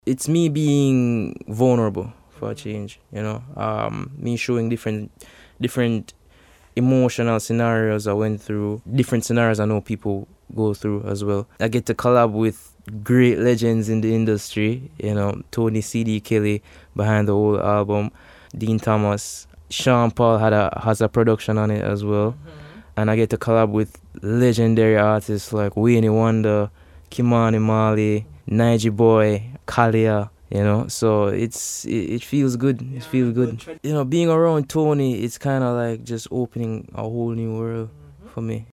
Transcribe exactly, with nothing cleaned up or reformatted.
It's me being vulnerable for a change, you know. Um, me showing different, different emotional scenarios I went through, different scenarios I know people go through as well. I get to collab with great legends in the industry, you know, Tony C D Kelly behind the whole album, Dean Thomas, Sean Paul had a has a production on it as well, and I get to collab with legendary artists like Wayne Wonder, Kimani Marley, Nige Boy, Kalia. You know, so it's it, it feels good. It feels good. You know, being around Tony, it's kind of like just opening a whole new world for me.